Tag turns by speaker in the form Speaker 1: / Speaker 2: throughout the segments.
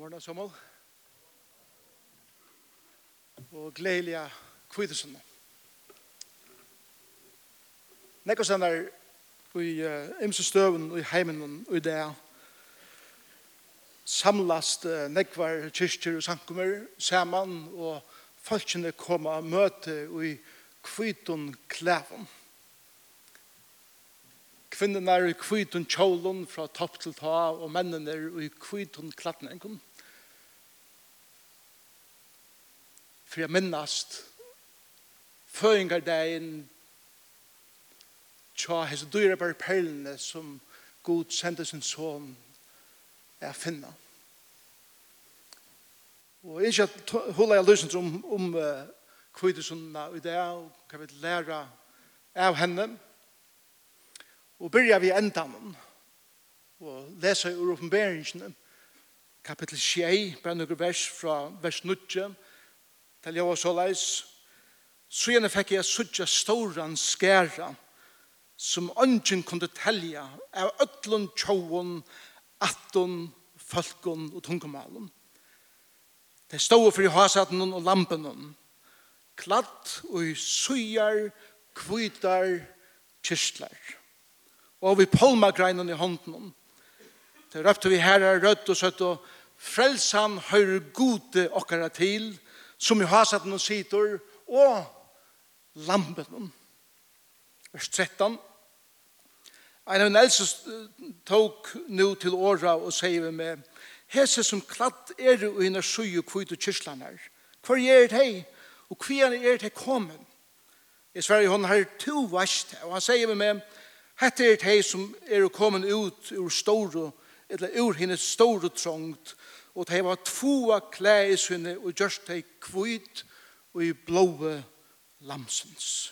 Speaker 1: Morgen, Samuel. Og gledelige kvidesene. Nekkosene i ymse støven og i heimen og i det samlast nekvar kyrkjer og sankummer sammen og folkene kommer og møte i kvidun klæven. Kvinnerne i kvitun kjolen fra topp til ta, og mennene i kvitun klatningen. For jeg minnast føingardagen tja hese dyrebare perlene som Gud sendte sin son er finna. Og ikke at hula jeg løsent om kvitusundna i det, og kan vi lære av henne. Og byrja vi endan og lesa ur oppenberingen kapitel 6, bare noen vers fra vers 9 til jeg var så leis. Så gjerne fikk jeg sutja storan skæra som ungen kunde telja av ötlun tjåun, attun, folkun og tungumalen. Det stod for i hasaten og lampen klatt og i sujar, kvitar, kyrstlar. Og vi palmagreinen i hånden. Det røpte vi herre rødt og søtt og frelsan høyre gode okkara til, som i hasaten og sitor, og lampen. Vers 13. En av en eldste tok nå til åra og sier vi med, hese som klatt er og inner søy og kvitt og kyrslaner. Hvor er det? Og hvor er det kommet? I Sverige hun har to vast, og han sier vi med, hette er det som er kommet ut ur store, eller ur hennes store trångt, og det var tvåa klæsene og gjørst det kvitt og i blåe lamsens.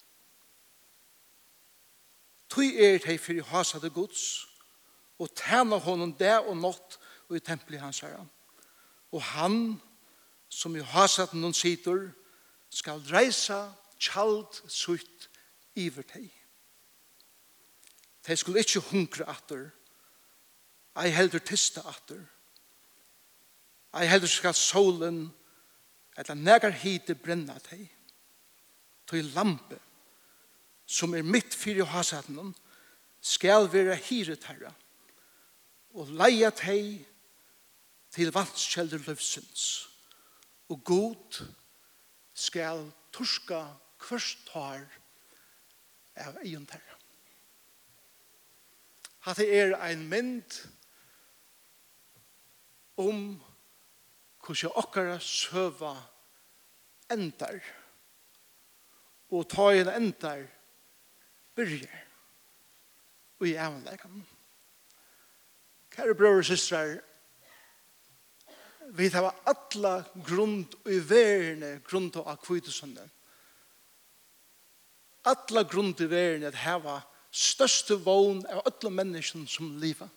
Speaker 1: Tøy er det for i hasade gods, og tjene honom det og nått og i tempelet hans herre. Og han, som i hasaden noen sitter, skal reisa kjald sutt iver teg. De skulle ikke hungre atter, ei heldur tista atter, ei heldur skal solen eller negar hite brenna teg. Tøy lampe, som er mitt fyrir hasaden, skal være hiret herre, og leia teg til vannskjelder løvsins, og god skal torska kvørst tar av eion herre. At det er en mynd om hvordan okkara søva endar, og ta en endar byrjar og i avleggen. Kære brød og systrar, vi tar alla grunn og i verden grunn til akvitusunne. Alla grunn til verden at heva største vogn av alle mennesker som lever.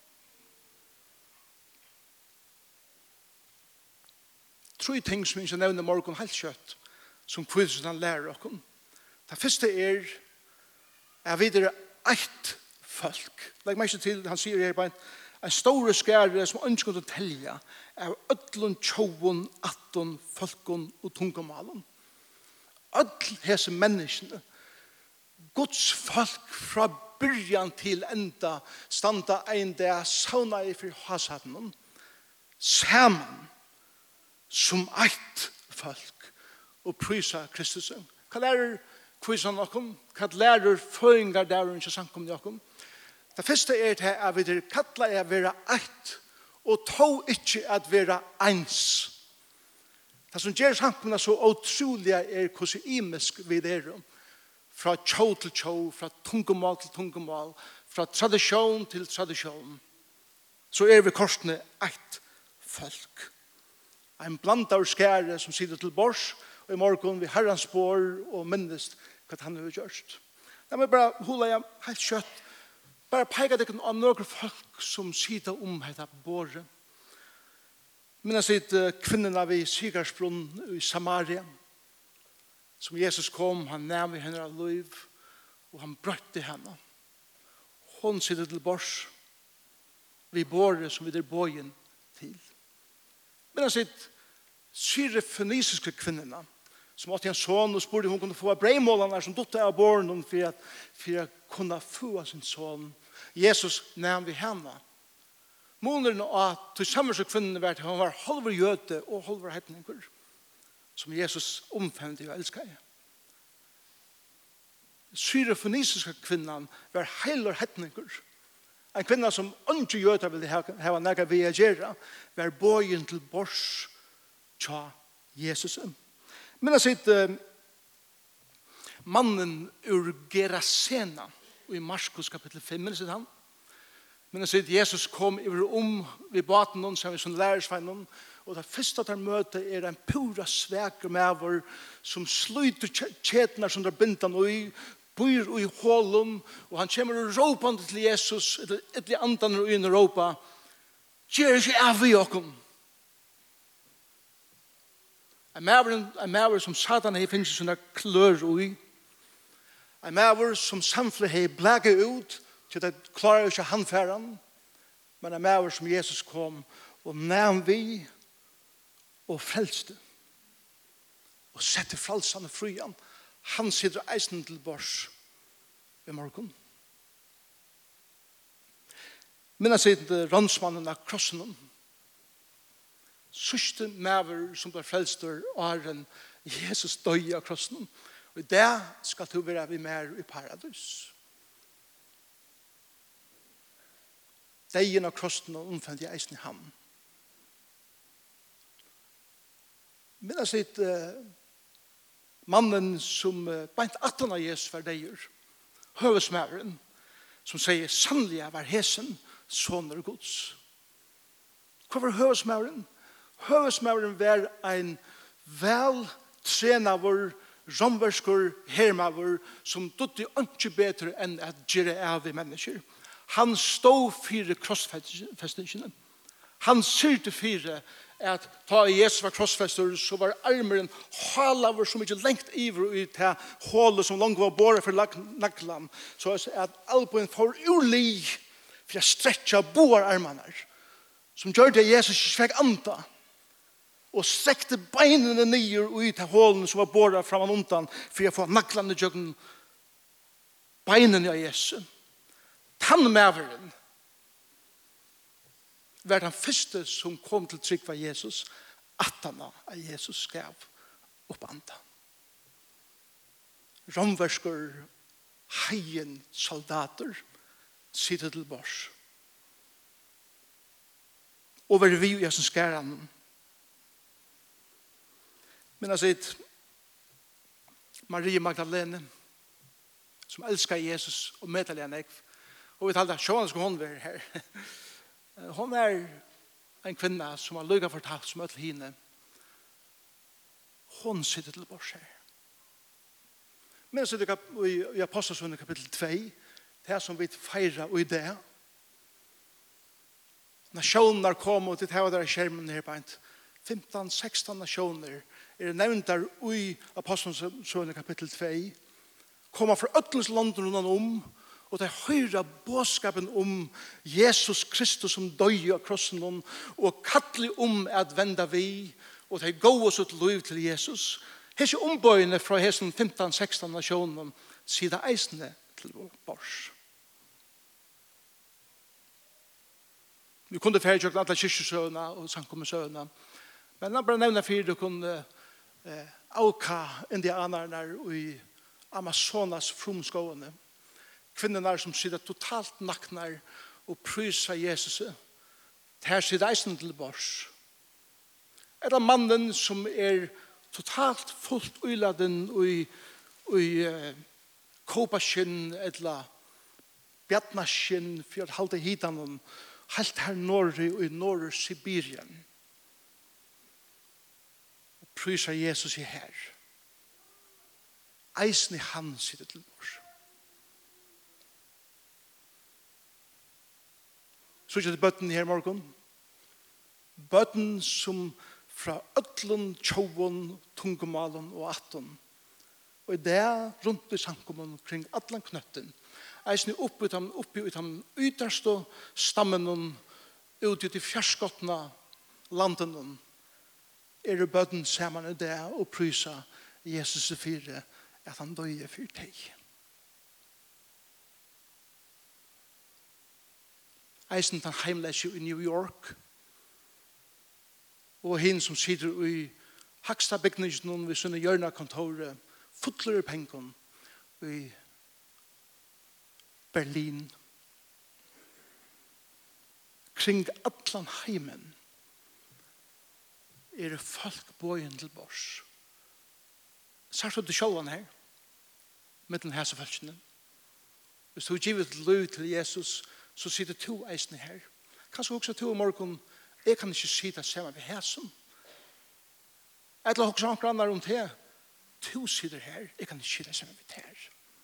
Speaker 1: Tre ting som jeg ikke nevner morgen helt kjøtt, som kvinnsen lærer oss. Det første er at vi er ett folk. Legg meg ikke til, han sier her på en stor skære som ønsker å telja av ødlun, tjåun, attun, folkun og tungumalen. Ødl hese menneskene, Guds folk fra byrjan til enda standa ein der sauna i for hasaden saman som eitt folk og prysa Kristus. Hva lærer kvisan okkom? Hva lærer føringar der og ikke sankom okkom? Det første er til at vi kattla er vera eitt og tog ikke at vera eins. Det som gjør sankomna så utrolig er hvordan imisk vi er fra tjå til tjå, fra tungemål til tungemål, fra tradisjon til tradisjon, så er vi korsene ett folk. En blandar skære som sitter til bors, og i morgen vi herrens spår og minnes hva han har gjort. La meg bare hula jeg helt kjøtt, bare peika deg om noen folk som sitter dette båret. Minnes litt kvinnerne ved Sigarsbrunn i Samaria, som Jesus kom, han nærmere henne av liv, og han brøtte henne. Hon sitter til bors, vi båret som vi der bøyen til. Men han sitt syrefenisiske kvinnorna som åt en son och spurgade hon kunde få brejmålarna som dotter av barnen för att kunna få sin son. Jesus nämnde vi henne. Månaden att tillsammans med kvinnorna var att han var halver jöte och halver hedningar som Jesus omfamnade och älskade. Syrefenisiska kvinnan var heiler hedningar. En kvinna som ikke jöte ville ha några vi att göra var bøyen til bors tja Jesus. Men jag sitter mannen ur Gerasena i Markus kapitel 5, minns han? Men jag sitter Jesus kom över vid baten någon som vi som lärersvann och det första där möte är en pura sväker med som sluter tjätnar som där bintan och bor i hålen och han kommer och ropar till Jesus ett andan och in och ropa "Ger ikke av i okom." En maver som Satan har finnet sånne klør i. En maver som samfunnet har blæget ut til at det klarer ikke handfæren. Men en maver som Jesus kom og næm vi og frelste. Og sette frelsene fryan. Han sitter eisen til bors i morgen. Men jeg sitter rånsmannen av krossen. Sørste maver som ble frelster åren Jesus døg av krossen. Og i det skal du være vi mer i paradis. Degen av krossen og omfandt jeg eisen i ham. Men jeg sitter mannen som beint 18 av Jesus var deir. Høvesmæveren som sier sannelig var hesen soner Guds. Hva var høvesmæveren? Høvesmæveren var en vel trenavur, romverskur hermavur som dotti ikke bedre enn at gjøre av i mennesker. Han stod for krossfestningen. Han syrte for at ta Jesus var krossfester så var armeren halavur som ikke lengt iver ut til hålet som langt var båret for naklan så at albuen får urlig for å stretcha boar armarna som gjør det Jesus ikke fikk anta og strekte beinene nyer ut til hålen som var båret framan undan for å få naklan i jøgnen beinene av Jesus. Tannmæveren var den første som kom til trygg av Jesus, attana av Jesus gav opp anda. Romversker, heien, soldater, sitter til bors. Over vi i Jesus skæren. Men jeg sier, Marie Magdalene, som elsker Jesus og meddeler henne, og vi talte, sjåan skal hun være her. Hon en kvinna som har lukket fortalt som ødel henne. Hon sitter til bors her. Men så det i Apostelsønne kapittel 2, det som vi feirer og i det. Nasjoner kom og til det der skjermen her på 15-16 nasjoner nevnt der i Apostelsønne kapittel 2. Kommer fra ødels landen rundt og det høyre bådskapen Jesus Kristus som døg av krossen og kattelig at venda vi og det gå oss ut liv til Jesus. Hese ombøyene fra hesen 15-16 nasjonen sida eisene til bors. Vi kunne ferdig kjøkken alle kyrkjesøvene og sankommesøvene. Men jeg bare nevner for du kunne auka indianerne i Amazonas frumskående. Kvinnorna som sitter totalt naknar og prysar Jesus. Her sitter eisen til bors. Eller mannen som totalt fullt uyladen i kopaskinn eller bjarnaskinn for å halde hitan helt her norri og i norr Sibirien. Og prysar Jesus i her. Eisen i han sitter til bors. Så er det bøtten her morgen. Bøtten som fra ødlen, tjovun, tungumalen og atten. Og i det rundt i sankommen kring atlan knøtten. Eisen oppi ut ham ytterst og stammen ut i fjerskottene landen. bøtten sammen i det og prysa Jesus fire at han døye for deg. Eisen han heimleser i New York og hin som sitter i haksta bygningen ved sånne hjørnekontoret fotler pengen i Berlin kring atlan heimen folk bøyen til bors. Sart du sjåvan her mittlen hese falskene. Hvis du givet lov til Jesus så sitter to eisne her. Kanskje også to i morgen jeg kan ikke sitte sammen ved hesen. Eller også noen grannar om det. To sitter her, jeg kan ikke sitte sammen ved her.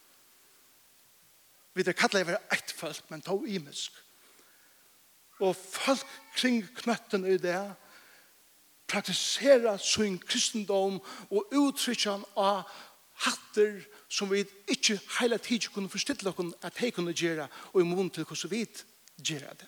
Speaker 1: Vi kallar det være ett folk, men to imisk. Og folk kring knøtten i det praktisera sin kristendom og uttrykker han av hatter som vi ikke hele tiden kunne forstille oss at de kunne gjøre og i mån til hvordan vi gjør det.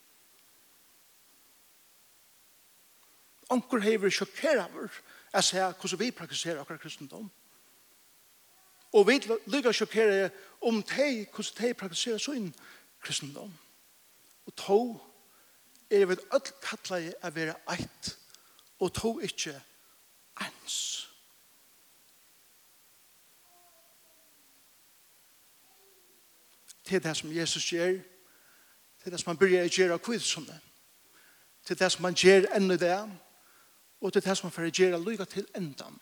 Speaker 1: Onker hever sjokkere over at se hvordan vi praktiserer akkurat kristendom. Og vi lykker sjokkere om de, hvordan de praktiserer sin kristendom. Og to vi alt kattlet å være eit og to ikke ens. Til det som Jesus gjør, til det som han begynner å gjøre kvidsene, til det som han gjør enda det, og til det som han får gjøre lykke til endan.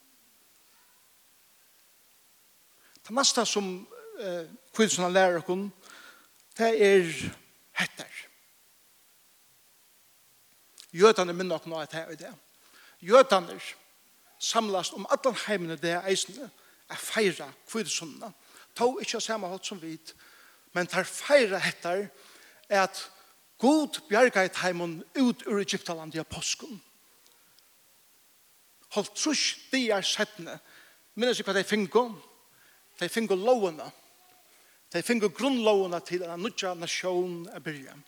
Speaker 1: Det neste som kvidsene lærer oss, det hetter. Jødene minner nok noe til det. Jødene samles om alle heimene det eisene feira kvidsene. To ikke samme hatt som vit, men tar feira etter at God bjerget heimen ut ur Egyptaland i påsken. Holdt trus de settene. Minnes ikke hva de fingo? De fingo lovene. De fingo grunnlovene til en nødja nasjon av byrjan.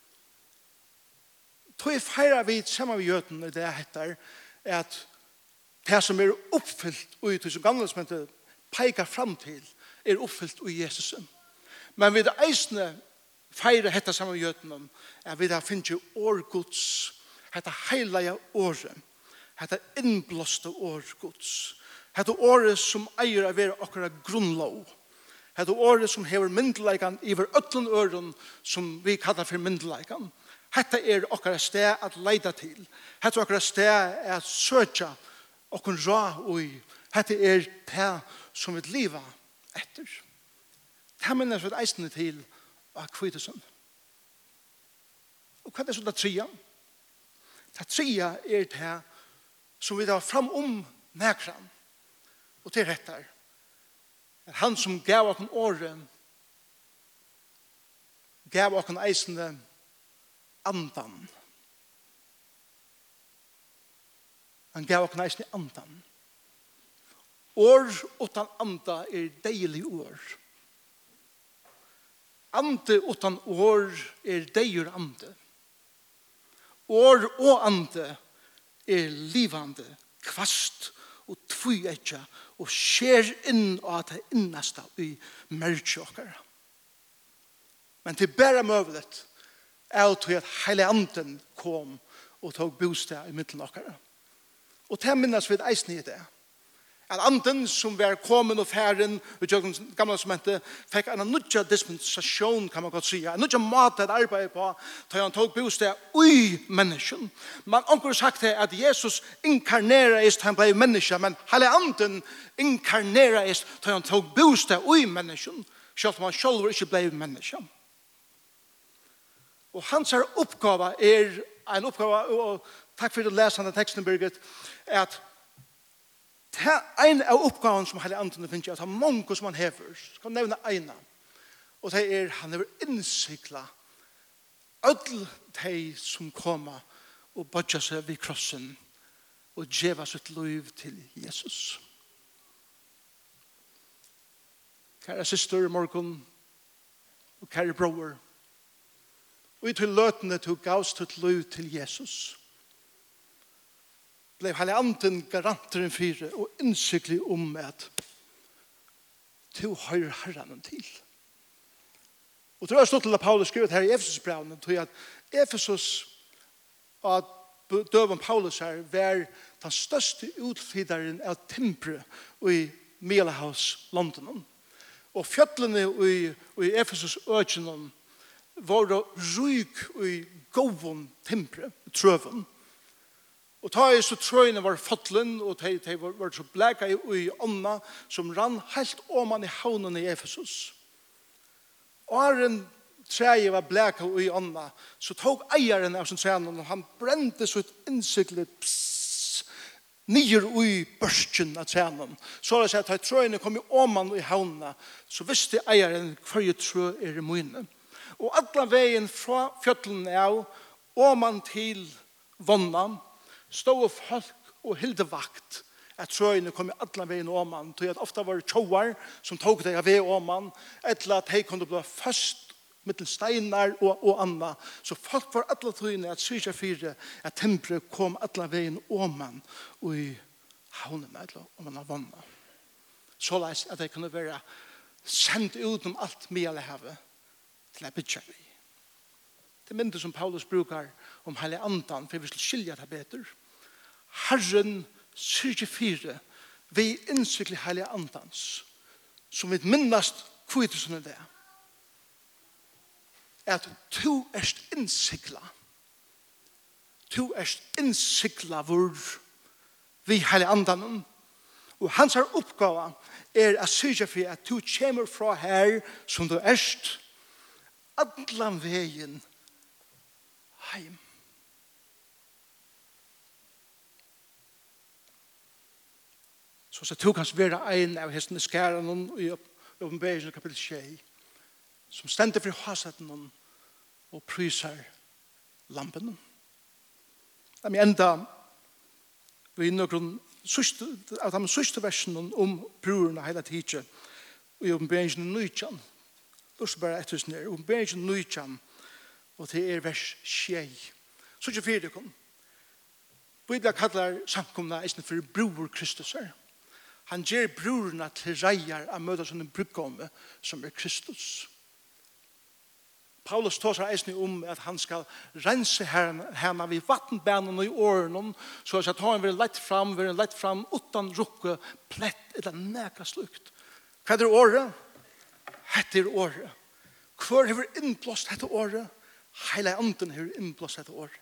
Speaker 1: Tog feira vi sammen med jøden i det heter at det som oppfyllt og ut som gamle som ikke peker fram til oppfyllt i Jesus. Men vi eisne feira hetta sammen med jøden at vi da finner årgods hetta heilige året hetta innblåste årgods hetta året som eier av være akkurat grunnlov hetta året som hever myndeleikan iver ötlen øren som vi kallar for myndeleikan. Hetta okkara sted at leida til. Hetta okkara sted at søkja okkun ra ui. Hetta det som vi liva etter. Det minnes vi eisne til av kvitesen. Og hva så det tria? Det tria det som vi tar fram nekran. Og til rettar. At han som gav okkun åren gav okkun eisne andan. Han gav oss næsten andan. År utan anda deilig år. Ande utan år deir ande. År og ande livande, kvast og tvuetja og skjer inn av det inneste i mørkjåkere. Men til bare møvlet til at hele anden kom og tog bostad i midten av dere. Og til minnes vi eisen i det. At anden som var kommet og færen i gamle som hente fikk en nødja dispensasjon, kan man godt si. En nødja mat at arbeide på til han tog bostad i mennesken. Man har sagt det at Jesus inkarneres til han ble menneske, men hele anden inkarneres til han tog bostad i mennesken, selv om han selv ikke ble menneske. Og hans oppgave en oppgave, og takk for å lese denne teksten, Birgit, at en av oppgaven som hele andre finnes at han mange som han hever, kan nevne ene, og det han hever innsikla alle de som kommer og bodger seg ved krossen og gjeva sitt liv til Jesus. Kære syster, morgen, og kære bror, og til løtene til gavst til liv til Jesus. blev hele anden garanteren fire og innsiktlig om at to høyre herren til. Og det var stått til at Paulus skrevet her i Efesus-brevene, til at Efesus og døven Paulus her var den største utfideren av timbre i Middelhavs London. Og fjøtlene i Efesus økene var ryk i gåven timbre, trøven. Og ta så trøyene var fotlen, og de var så blæka i ånda, som rann helt oman i havnen i Efesus. Og en treje var blæka i ånda, så tog eieren av sin trænen, og han brente så et innsiklet nyer i børsten av trænen. Så det at trøyene kom i oman i havnen, så visste eieren hver trøy i munne. Og alle veien fra fjøtlen av, oman til vonna, stod folk og hilde vakt at trøyene kom i alle veien oman, til at ofte var det tjoar som tog deg av vei oman, eller at de kunne bli først mittel steinar og anna. Så folk var alle trøyene at syrja fire at tempere kom alle veien oman og i havnen, eller om man har vonna. Så leis at de kunne være sendt ut om alt Middelhavet til å bytja vi. Det mindre som Paulus brukar om hele andan, for vi skal skilja det bedre. Herren syrje fire vi innsikli hele andans, som vi minnast kvittelsen av det, at du erst innsikla. Du erst innsikla hvor vi hele andan, og hans oppgave er å syrje for at du kommer fra her som du erst, allan veien heim. Så du kan være en av hestene skæren i Åpenbaringen kapitel 6, som stender for hasetten og pryser lampen. De enda vi noen av de sørste versene om brorene hele tiden i Åpenbaringen 19. Låt bare etter oss ned. Åpenbaringen 19, og det er vers 6. Så ikke fire kom. Bibelen kallar samkomna eisen for bror Kristus her. Han ger brorna til reier av møte som en brudgomme som er Kristus. Paulus tar seg eisen om at han skal rense henne vid vattenbanen i årene, så at han vil lett fram utan rukke, plett eller neka slukt. Hva er året? Hette er året. Hvor har vi innblåst dette året? Hele anden har innblåst dette året.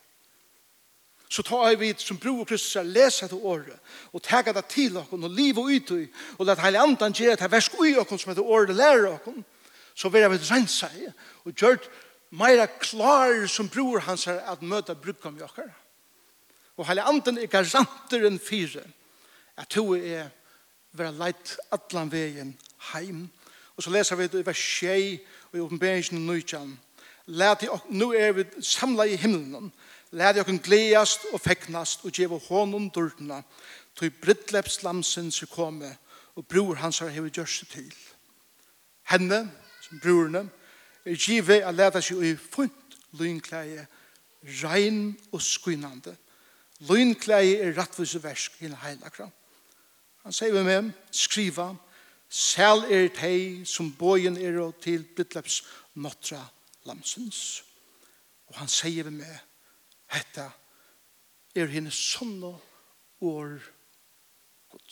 Speaker 1: Så tar vi som bror Kristus lese dette året og tager det til oss og liv og ut og lade hele anden gjøre det versk ui oss som dette året lærer oss. Så vil vi rense og gjøre mer klar som bror hans at møte brukkom i oss. Og hele anden er garanteren fire at du er være leit atlan veien heim. Og så leser vi i vers 6 og i Åpenbaringen 19. Nå er vi samlet i himmelen. Lær dere gledast og feknast og gjeve honom dårdene til brittlepslamsen som kommer og bror hans har hevet gjørst til. Henne, som brorene, er givet å lede seg i funt lynkleie, rein og skynande. Lynkleie er rattvise versk i en heilakra. Han sier vi med, skriva, sel er teg som bojen er til brittleps notra lamsens. Og han sier vi med, hetta er henne sånne år Guds.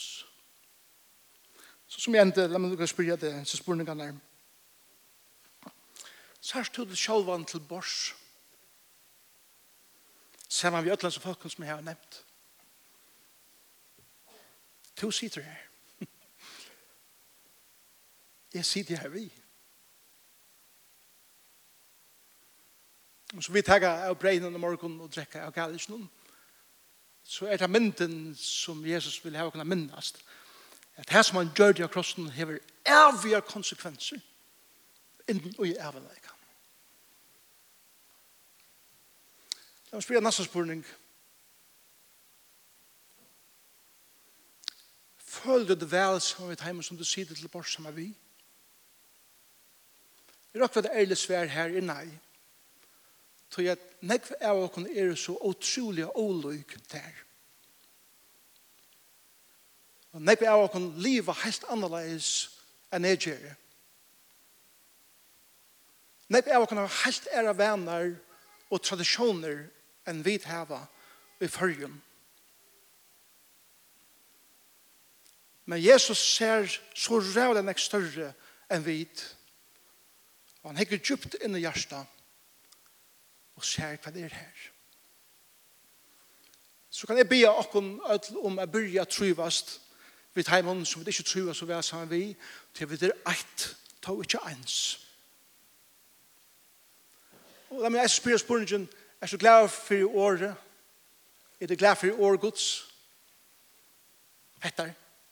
Speaker 1: Så som jeg enda, la meg lukke spørre det, så spørningene er. Så her stod det sjølvan til bors. Ser man vi ødlands og folkene som jeg har nevnt. To sitter her. Jeg sitter her vi. Og så vi tar av breinen om morgenen og drekker av gallisjonen, så er det mynden som Jesus vil ha å kunne minnast. At det som han gjør det av krossen hever evige konsekvenser innen og i evigleika. La oss spørre neste spørning. Føler du det vel som vi tar hjemme som du sier til bort som er vi? Jeg råk for det ærlig svær her i nei. Så at nekv av oss er så utrolig olyk der. Og nei av å kunne leve helt annerledes enn jeg gjør. Nei av å kunne ha helt ære venner og tradisjoner enn vi hava i førjen. Men Jesus ser så rævlig enn større enn vi. Og han hekker djupt inn i hjertet og ser hva det her. Så kan jeg be dere om å begynne å trivast vi heimen som vi ikke tror så vel sammen vi, til vi ett, ta ikke ens. Og da må jeg spørre spørningen, du glad for året? Du glad for året Guds? Hettar.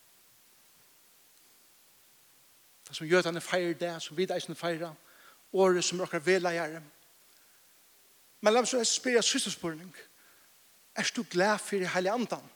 Speaker 1: Det som gjør at han feirer det, som vi eisen feirer, året som dere vil gjøre. Men la meg så spørre siste spørning. Du glad for det hele andan?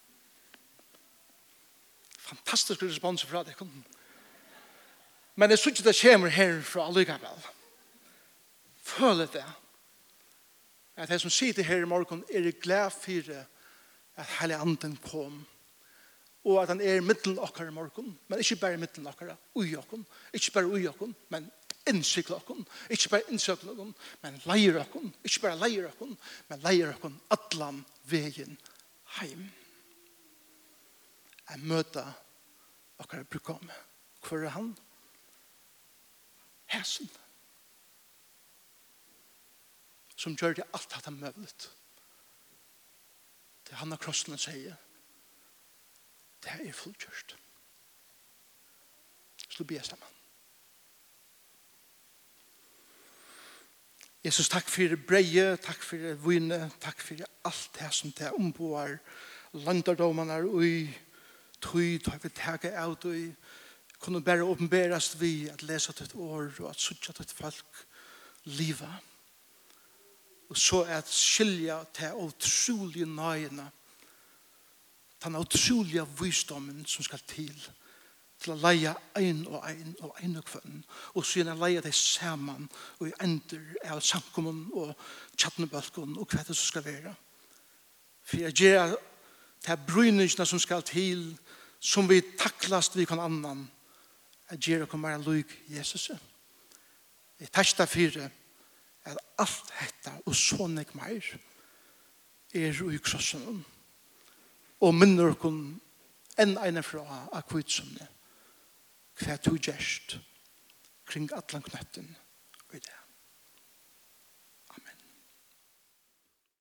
Speaker 1: Fantastisk respons fra det. Men jeg synes ikke det kommer herfra allikevel. Føler det. At jeg som sitter her i morgen glad for at hele anden kom. Og at han middelen okker i morgen. Men ikke bare middelen okker, ui okken. Ikke bare ui okken, men innsikt okken. Ikke bare innsikt okken, men leier okken. Ikke bare leier okken, men leier okken atlan veien heim. Jeg møter akkurat bruker om. Hvor han? Hæsen. Som gjør det alt at han møvlet. Det han av krossen sier. Det fullkjørst. Så blir jeg sammen. Jesus, takk for breie, takk for vune, takk for alt det som det ombår landardommene og i tøyd har vi taget av og kunne bare åpenberes vi at lese til et år og at sutja til et folk livet. Og så at skilja til utrolige nøyene, den utrolige visdommen som skal til å leie en og kvann, og så gjerne leie det sammen og i ender av samkommen og tjattnebalken og hva det som skal være. For jeg gjør det bryningene som skal til, som vi taklast vi kan annan, at gjør det kommer lyk Jesus. Jeg takk for at alt dette og sånn jeg mer i krossen og minner dere enn fra av kvitsomne hva du gjerst kring atlan knøtten i det.